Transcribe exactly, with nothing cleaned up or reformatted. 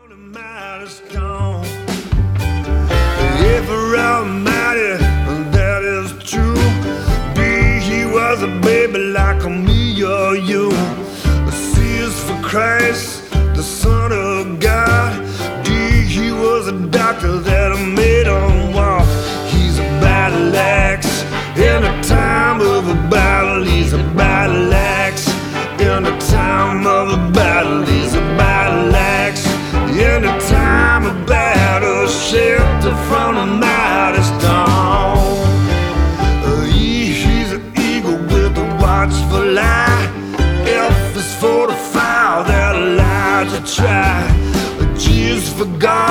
Might is gone. If almighty, that is true. B, he was a baby like me or you. C is for Christ, the Son of God. D, he was a doctor that made him walk. He's a battle axe in a time of a battle. He's a battle axe in a time of a battle. He's a battle axe in a time of battle, shelter from the mighty storm. Uh, E, he's an eagle with a watchful eye. F is for the fire that Elijah tried. G is for God.